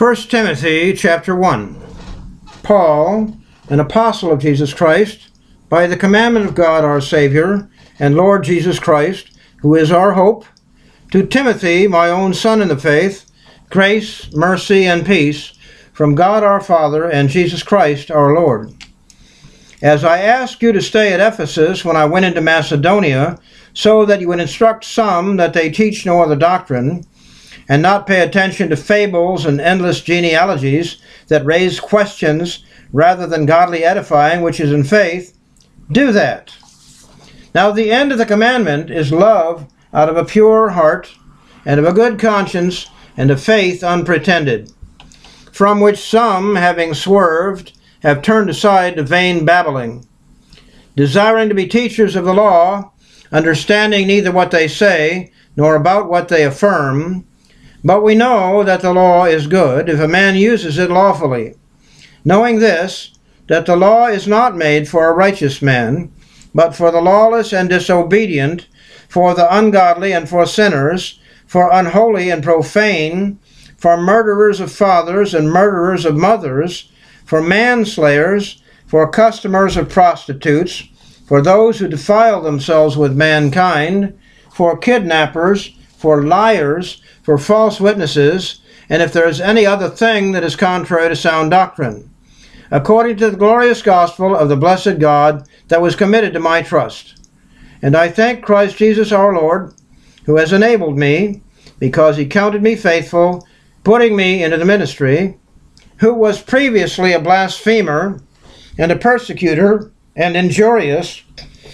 1 Timothy chapter 1. Paul, an apostle of Jesus Christ, by the commandment of God our Savior and Lord Jesus Christ, who is our hope, to Timothy, my own son in the faith, grace, mercy, and peace from God our Father and Jesus Christ our Lord. As I asked you to stay at Ephesus when I went into Macedonia, so that you would instruct some that they teach no other doctrine, and not pay attention to fables and endless genealogies that raise questions rather than godly edifying, which is in faith, do that. Now the end of the commandment is love out of a pure heart, and of a good conscience, and of faith unpretended, from which some, having swerved, have turned aside to vain babbling, desiring to be teachers of the law, understanding neither what they say, nor about what they affirm. But we know that the law is good, if a man uses it lawfully, knowing this, that the law is not made for a righteous man, but for the lawless and disobedient, for the ungodly and for sinners, for unholy and profane, for murderers of fathers and murderers of mothers, for manslayers, for customers of prostitutes, for those who defile themselves with mankind, for kidnappers, for liars, for false witnesses, and if there is any other thing that is contrary to sound doctrine, according to the glorious gospel of the blessed God that was committed to my trust. And I thank Christ Jesus our Lord, who has enabled me, because he counted me faithful, putting me into the ministry, who was previously a blasphemer and a persecutor and injurious,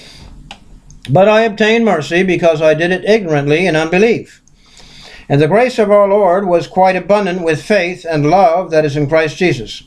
but I obtained mercy because I did it ignorantly in unbelief. And the grace of our Lord was quite abundant with faith and love that is in Christ Jesus.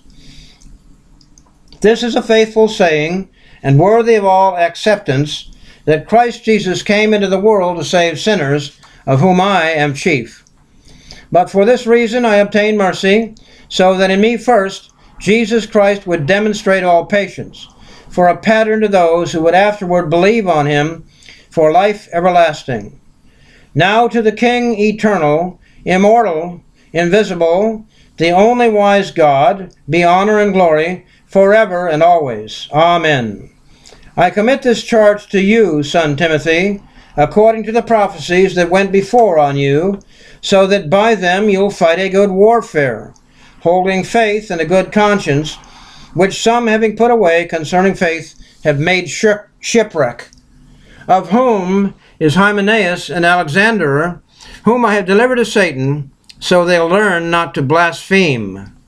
This is a faithful saying, and worthy of all acceptance, that Christ Jesus came into the world to save sinners, of whom I am chief. But for this reason I obtained mercy, so that in me first Jesus Christ would demonstrate all patience, for a pattern to those who would afterward believe on him for life everlasting. Now to the King eternal, immortal, invisible, the only wise God, be honor and glory forever and always. Amen. I commit this charge to you, son Timothy, according to the prophecies that went before on you, so that by them you'll fight a good warfare, holding faith and a good conscience, which some, having put away concerning faith, have made shipwreck, of whom is Hymenaeus and Alexander, whom I have delivered to Satan, so they'll learn not to blaspheme.